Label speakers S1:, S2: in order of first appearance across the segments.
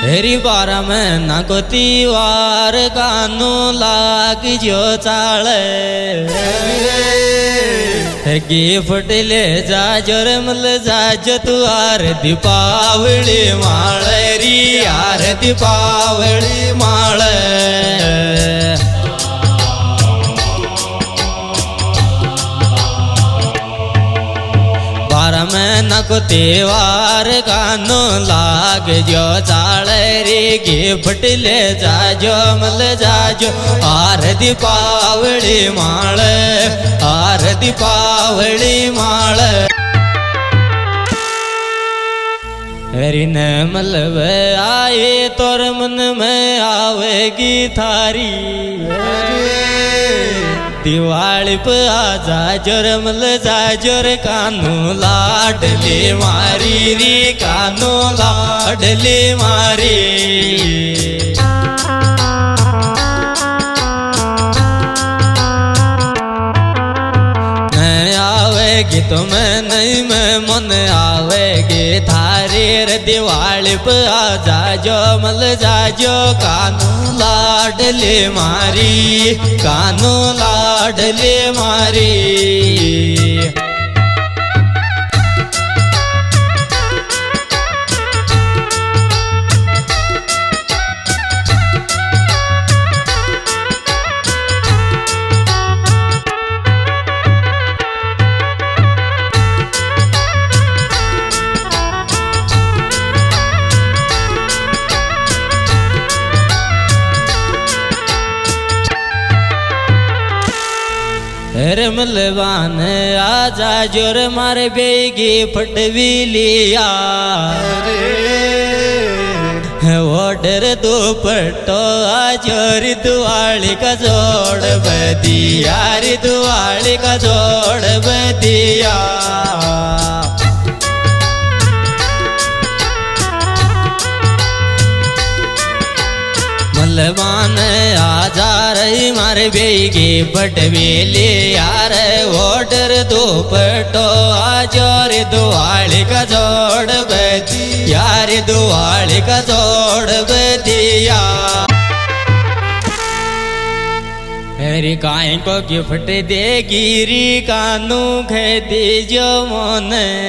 S1: हेरी बारा में ना को तीवार कानू लाग जो चाले गिफ्ट ले जा जोर मल जा जो तुआर दीपावली माले री यार दीपावली माले में नको त्योहार गानो लाग जो चाले रे गिफ्ट ले जा जो मल जा जो आर दीपावली माल आर दीपावली माल हरी न मलब आए तोर मन में आवेगी थारी दिवाली पे आजा जोर मल जा जोर कानू लाडली मारी री कानू लाडली मारी नहीं आवेगी तुम्हें नहीं मैं मन आवेगी थारी रे दिवाली पे आजा जो मल जा जो कानू लाडली मारी कानू लाडली मारी रे मलवान आजा जोर मारे बेगी फटवी लिया ऑर्डर दुपट्टो आजोर दुआली का जोड़ बदिया रे दुआली का जोड़ बदिया मलवान आजा रही मारे बेगी पटवेली यार ऑर्डर दुपट्टो आजोर दुआली का जोड़ बदी यार दुआली का जोड़ बदिया हरी काई को गिफ्ट देगी री कानू खे दीजो मोन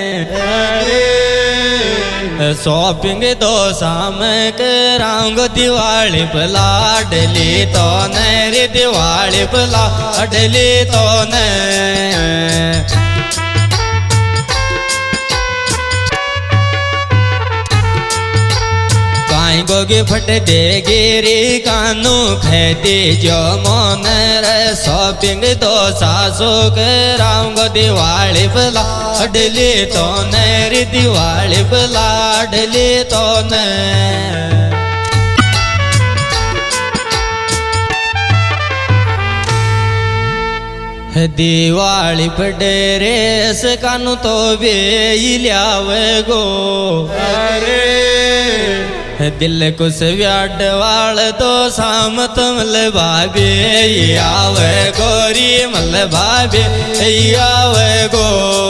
S1: शॉपिंग दो शाम कराऊंगा दिवाली पे लाडली तो रे दिवाली पे लाडली तो ने को गिफ्ट देगी रे कानू खेती जो मोन रे शॉपिंग दो सासू कराऊंगा दिवाली पे लाडली तो रे दिवाली पे लाडली तो ने दिवाली पे ड्रेस कानू तो बे लियावे गो अरे दिल कुछ व्याड वाल तो शाम मल भाभी आवे गोरी मल भाभी आवे गो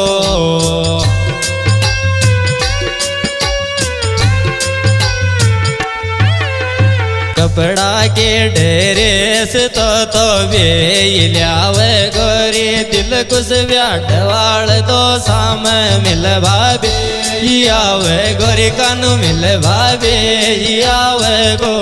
S1: कपड़ा के ड्रेस तो वे लियावे गोरी दिल कुछ व्याड वाल तो शाम मिल भाभी आवे गोरी कानू मिल भाभी आवे गो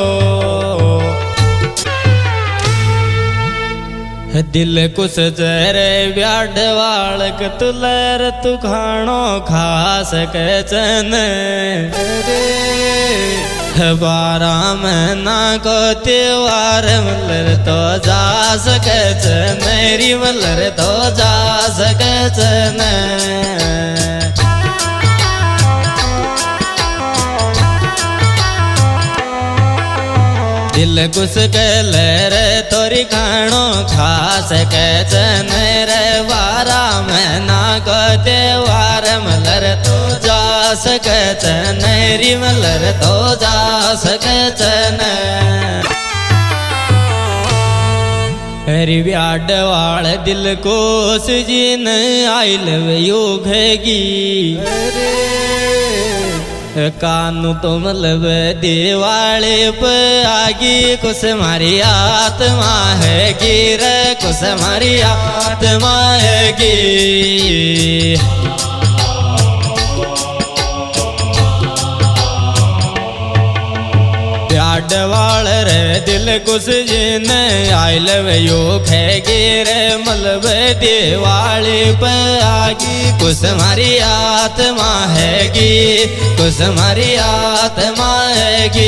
S1: दिल कुछ जरे ब्याड वालक तुलर तू खानो खा सके चन बारा महीना को त्योहार मलर तो जा सके चन मेरी मलर तो जा सके चन दिल कुछ कलर तोरी खानो खा सके चन रे वारा महीना को त्योहार मलर तो जा सके चन री मलर तो जा सके चन हरी ब्याड वाल दिल को सुजीन आई लव यू घेगी कानू तो मतलब दिवाली पे आगी कुछ मारी आत्मा है गिर कुछ मारी आत्मा है गी डवाल रे दिल कुछ जिन आई लव यू खे गिरे मलब दिवाली पे आगी कुछ मारी आत्मा हैगी कुछ मारी आत्मा हैगी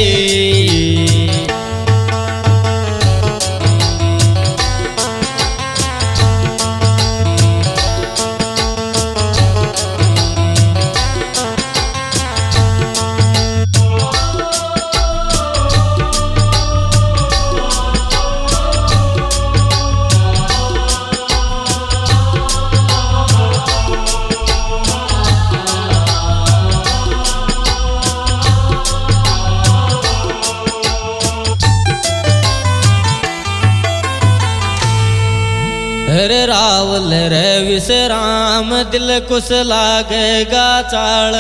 S1: रे रावल रे विश्राम दिल कुछ लागेगा चाल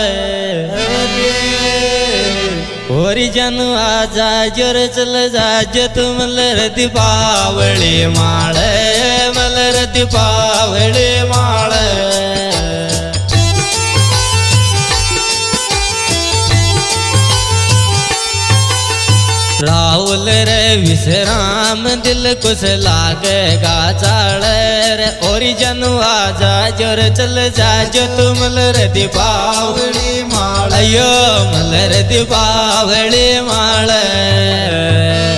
S1: होरी जन आजा जोर चल जाज तुम मलर दीपावली माल मलर दीपावली माल राहुल रे विश्राम दिल कुछ लागेगा चाल रे ओरी जनू आजा जोर चल जा जो तुम मलर दीपावली माल यो मलर दीपावली माल